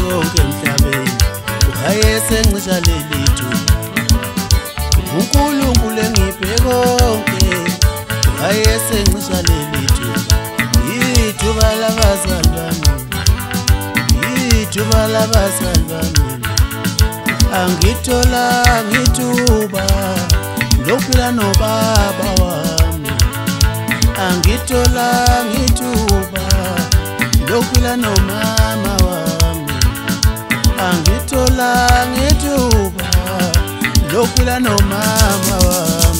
konke emhlabeni wayesencisha leli thuba. uNkulunkulu engiphe konke wayesencisha leli thuba. Ithuba labazali bami, ithuba labazali bami, angitholanga ithuba lokuphila nobaba wami. Angitholanga ithuba lokuphila nomama wami. Angitholanga ithuba lokuphila nomama wami.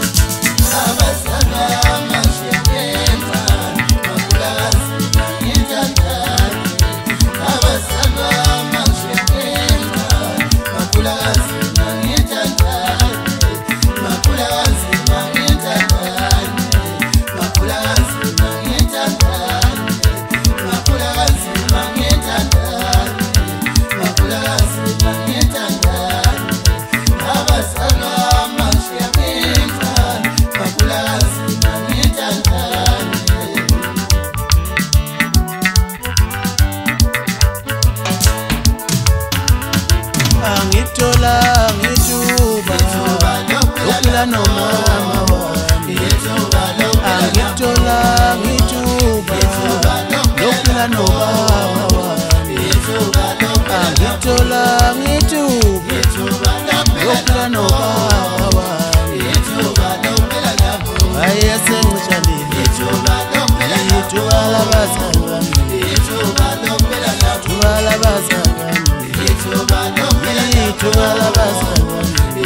Angitholanga ithuba lokuphila nomama wami. Angitholanga ithuba lokuphila nobaba wami. Angitholanga ithuba lokuphila nobaba wami. Wayesencisha leli thuba. Ithuba labazali bami, ithuba labazali bami, ithuba labazali bami.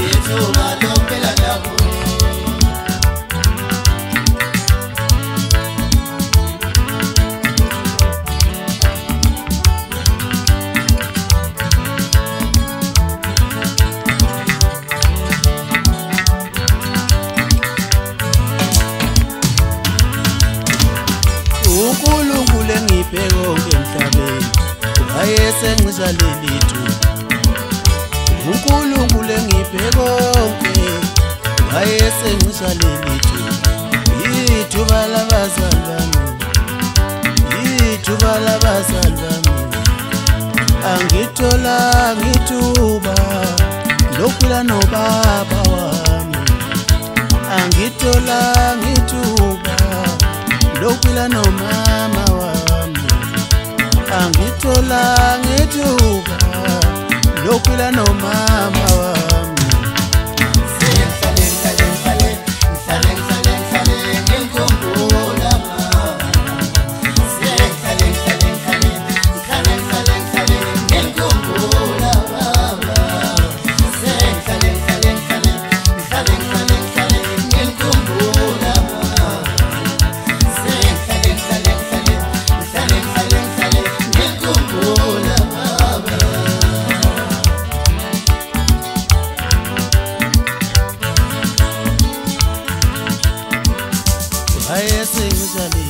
uNkulunkulu engiphe konke emhlabeni wayesencisha leli thuba. uNkulunkulu engiphe konke wayesencisha leli thuba. Ithuba labazali bami, ithuba labazali bami, angitholanga ithuba lokuphila nobaba wami. Angitholanga ithuba lokuphila nomama wami. Angitholanga ithuba lokuphila nomama wami. Wayesencisha